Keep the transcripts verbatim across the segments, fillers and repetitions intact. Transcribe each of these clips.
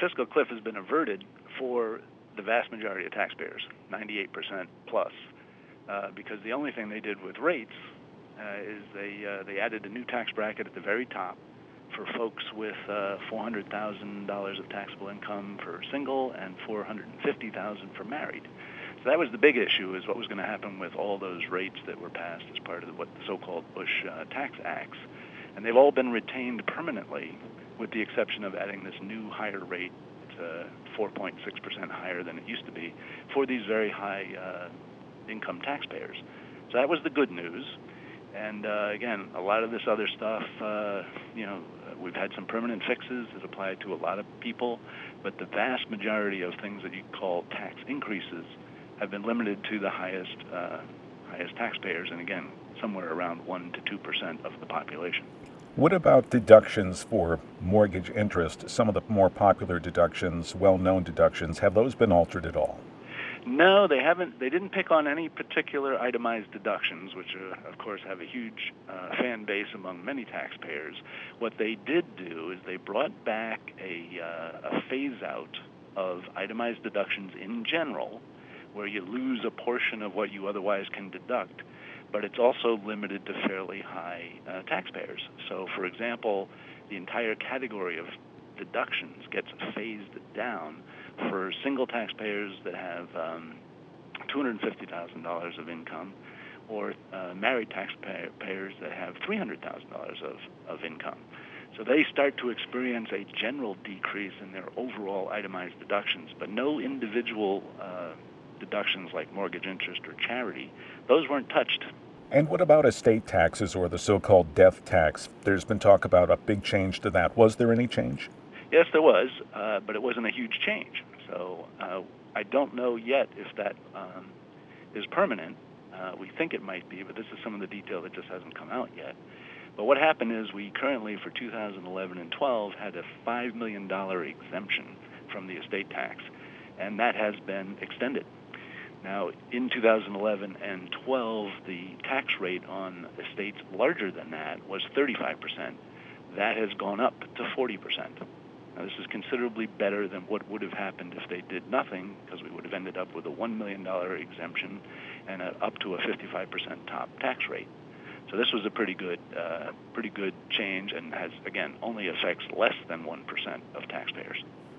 fiscal cliff has been averted for the vast majority of taxpayers, ninety-eight percent plus, uh, because the only thing they did with rates uh, is they uh, they added a new tax bracket at the very top for folks with uh, four hundred thousand dollars of taxable income for single and four hundred fifty thousand dollars for married. So that was the big issue, is what was going to happen with all those rates that were passed as part of the, what the so-called Bush uh, tax acts. And they've all been retained permanently, with the exception of adding this new higher rate. It's uh, four point six percent higher than it used to be for these very high uh, income taxpayers. So that was the good news. And uh, again, a lot of this other stuff, uh, you know, we've had some permanent fixes that apply to a lot of people, but the vast majority of things that you call tax increases have been limited to the highest uh, highest taxpayers, and again, somewhere around one to two percent of the population. What about deductions for mortgage interest? Some of the more popular deductions, well-known deductions, have those been altered at all? No, they haven't. They didn't pick on any particular itemized deductions, which uh, of course have a huge uh, fan base among many taxpayers. What they did do is they brought back a, uh, a phase-out of itemized deductions in general, where you lose a portion of what you otherwise can deduct, but it's also limited to fairly high uh, taxpayers. So, for example, the entire category of deductions gets phased down for single taxpayers that have um, two hundred fifty thousand dollars of income, or uh, married taxpayers that have three hundred thousand dollars of, of income. So they start to experience a general decrease in their overall itemized deductions, but no individual uh, deductions like mortgage interest or charity, those weren't touched. And what about estate taxes, or the so-called death tax? There's been talk about a big change to that. Was there any change? Yes, there was, uh, but it wasn't a huge change. So uh, I don't know yet if that um, is permanent. Uh, we think it might be, but this is some of the detail that just hasn't come out yet. But what happened is we currently, for two thousand eleven and twelve, had a five million dollars exemption from the estate tax, and that has been extended. Now, in two thousand eleven and twelve, the tax rate on estates larger than that was thirty-five percent. That has gone up to forty percent. Now, this is considerably better than what would have happened if they did nothing, because we would have ended up with a one million dollars exemption and a, up to a fifty-five percent top tax rate. So this was a pretty good, uh, pretty good change, and has, again, only affects less than one percent of taxpayers.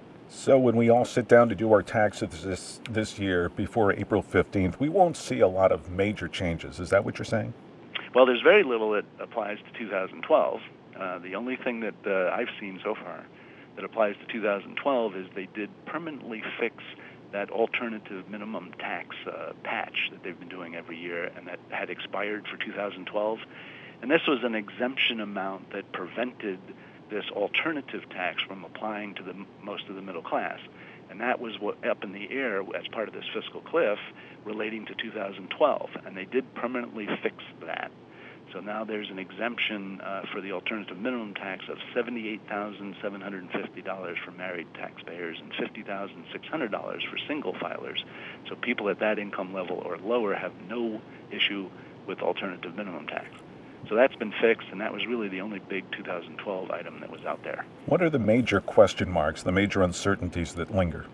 So when we all sit down to do our taxes this, this year before April fifteenth, we won't see a lot of major changes. Is that what you're saying? Well, there's very little that applies to two thousand twelve. Uh, the only thing that uh, I've seen so far that applies to two thousand twelve is they did permanently fix that alternative minimum tax uh, patch that they've been doing every year, and that had expired for two thousand twelve. And this was an exemption amount that prevented this alternative tax from applying to the most of the middle class. And that was what up in the air as part of this fiscal cliff relating to two thousand twelve. And they did permanently fix that. So now there's an exemption uh, for the alternative minimum tax of seventy-eight thousand seven hundred fifty dollars for married taxpayers and fifty thousand six hundred dollars for single filers. So people at that income level or lower have no issue with alternative minimum tax. So that's been fixed, and that was really the only big two thousand twelve item that was out there. What are the major question marks, the major uncertainties that linger?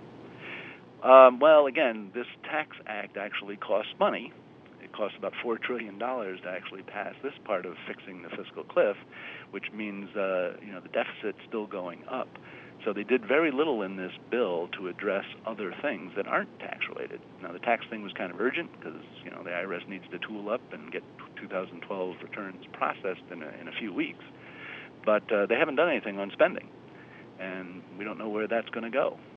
Um, well, again, this tax act actually costs money. It costs about four trillion dollars to actually pass this part of fixing the fiscal cliff, which means uh, you know the deficit's still going up. So they did very little in this bill to address other things that aren't tax-related. Now, the tax thing was kind of urgent because, you know, the I R S needs to tool up and get two thousand twelve returns processed in a, in a few weeks. But uh, they haven't done anything on spending, and we don't know where that's going to go.